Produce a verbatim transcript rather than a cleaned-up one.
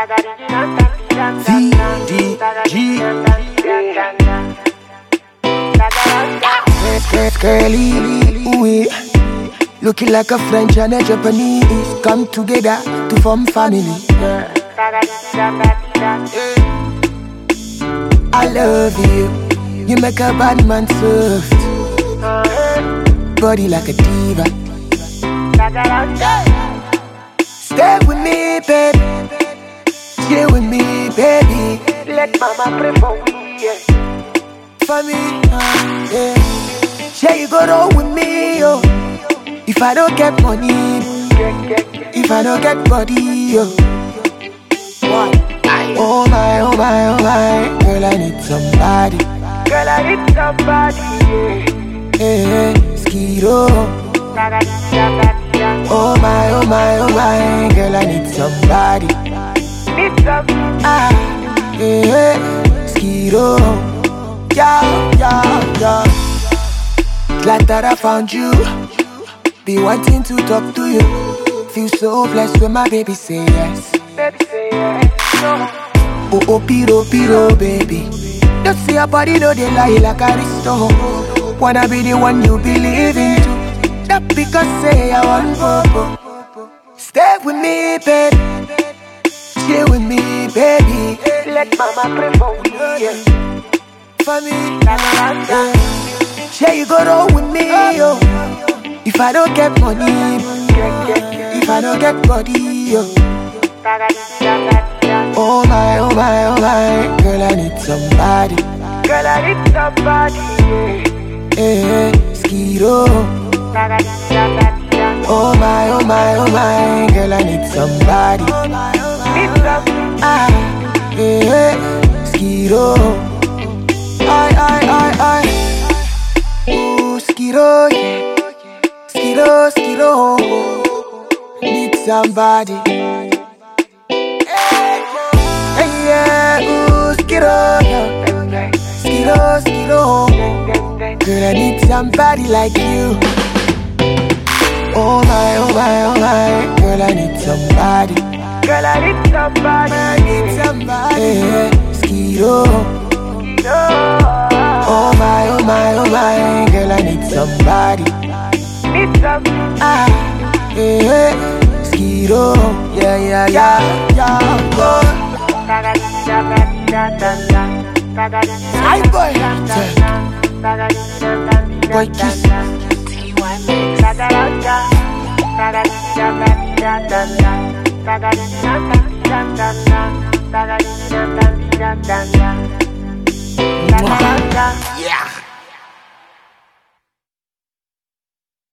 V D G Curly, ooh, looking like a French and a Japanese come together to form family. I love you, you make a bad man soft, body like a diva. Stay with me, baby, stay with me, baby. Let mama pray for me, yeah. For me, uh, yeah. Share you go roll with me, yo. If I don't get money, if I don't get body, yo. What? Oh my, oh my, oh my, girl, I need somebody. Girl, I need somebody, yeah. Hey, hey, Skiro. Oh my, oh my, oh my, girl, I need somebody. Need somebody. Ah, hey, hey, Skiro. Yeah, yeah, yeah. Glad that I found you. Be wanting to talk to you. Feel so blessed when my baby say yes. Baby say yes. Oh, oh, piro, piro, baby. Don't see your body, no, they lie like Aristo. Wanna be the one you believe in too. That because say I want popo. Stay with me, baby. Stay with me, baby. Let mama pray for me, yeah. For me, yeah. Share you go roll with me, yo. If I don't get money, if I don't get body, yo. Oh my, oh my, oh my, girl, I need somebody. Girl, I need somebody, yeah. Hey, hey, Skiro. Oh my, oh my, oh my, girl, I need somebody. Need somebody. Ah, hey, hey, Skiro. I, I, I, I. Ooh, Skiro, yeah. Skiro, Skiro. Need somebody. Hey, hey, yeah. Ooh, Skiro, yeah. Skiro, Skiro. Girl, I need somebody like you. Oh my, oh my, oh my. Girl, I need somebody. Girl, I need somebody. I need somebody. Hey, hey, Skiro. Oh my, oh my, oh my, girl, I need somebody. Need somebody. Ah, hey, hey, Skiro. Yeah, yeah, yeah, yeah, boy. Hi, boy. Boy, kiss. T Y Mix. Yeah.